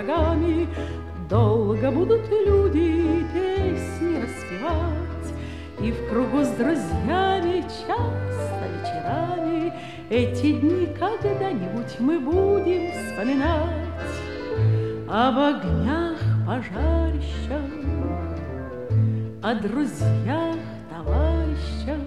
шагами. Долго будут люди песни распевать, и в кругу с друзьями часто вечерами эти дни когда-нибудь мы будем вспоминать. Об огнях пожарищах, о друзьях, товарищах.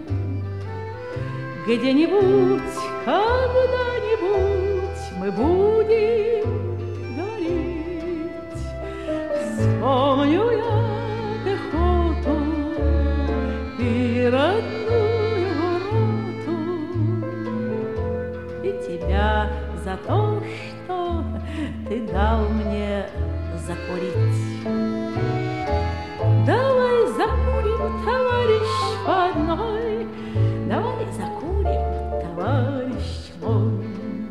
Где-нибудь, когда-нибудь мы будем говорить. Вспомню я пехоту и родную роту, и тебя за то, что ты дал мне закурить. Давай закурим, товарищ, по одной, давай закурим, товарищ мой.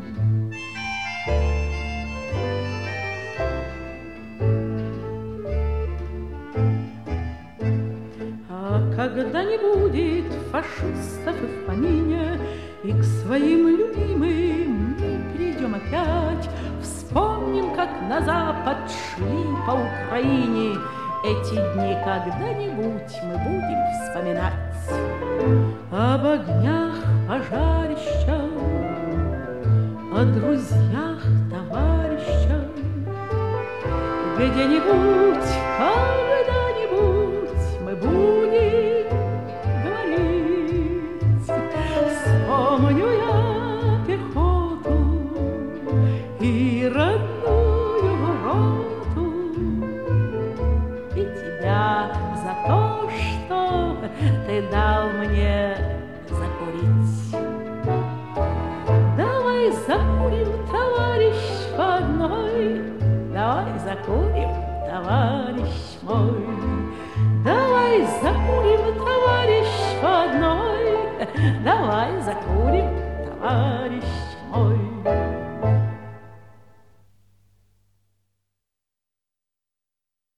А когда не будет фашистов и в помине, и к своим любимым мы придем опять, вспомним, как на запад шли по Украине. Эти дни когда-нибудь мы будем вспоминать. Об огнях пожарищах, о друзьях, товарищах. Где-нибудь, когда-нибудь мы будем говорить. Вспомню я пехоту и родную роту, и тебя за то, что ты дал мне закурить. Давай закурим, товарищ, по одной, давай закурим, товарищ мой. Давай закурим, товарищ, по одной, давай закурим, товарищ